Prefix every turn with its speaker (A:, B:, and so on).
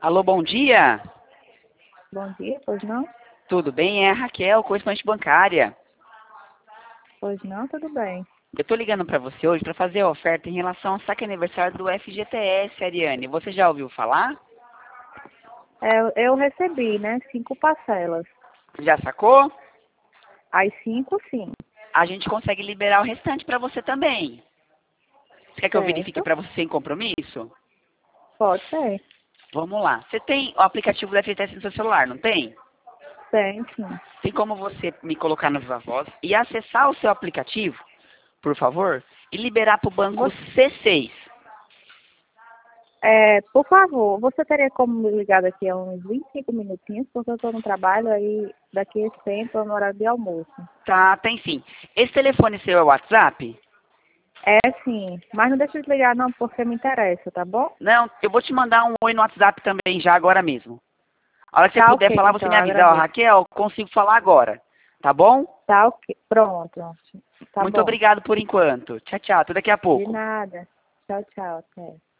A: Alô, bom dia.
B: Bom dia, pois não?
A: Tudo bem? É a Raquel, correspondente bancária.
B: Pois não, tudo bem.
A: Eu tô ligando para você hoje para fazer a oferta em relação ao saque aniversário do FGTS, Ariane. Você já ouviu falar?
B: Eu recebi, né? 5 parcelas.
A: Já sacou?
B: As 5, sim.
A: A gente consegue liberar o restante para você também. Você quer que eu verifique
B: Certo?
A: para você sem compromisso?
B: Pode ser.
A: Vamos lá. Você tem o aplicativo do FGTS no seu celular, não tem?
B: Tem, sim.
A: Tem como você me colocar na Viva Voz e acessar o seu aplicativo, por favor, e liberar para o banco
B: Você,
A: C6.
B: por favor, você teria como me ligar daqui a uns 25 minutinhos, porque eu estou no trabalho aí daqui a esse tempo é no horário de almoço.
A: Tá, tem sim. Esse telefone seu é o WhatsApp?
B: É sim, mas não deixa de ligar não, porque me interessa, tá bom?
A: Não, eu vou te mandar um oi no WhatsApp também já agora mesmo. A hora que você
B: Tá
A: puder
B: ok,
A: falar, você
B: então,
A: me
B: eu
A: avisa. Ó,
B: agradeço.
A: Raquel, consigo falar agora. Tá bom?
B: Tá ok, pronto. Tá
A: Muito
B: bom.
A: obrigado por enquanto. Tchau, tchau. Até daqui a
B: De
A: pouco.
B: nada. Tchau, tchau, até.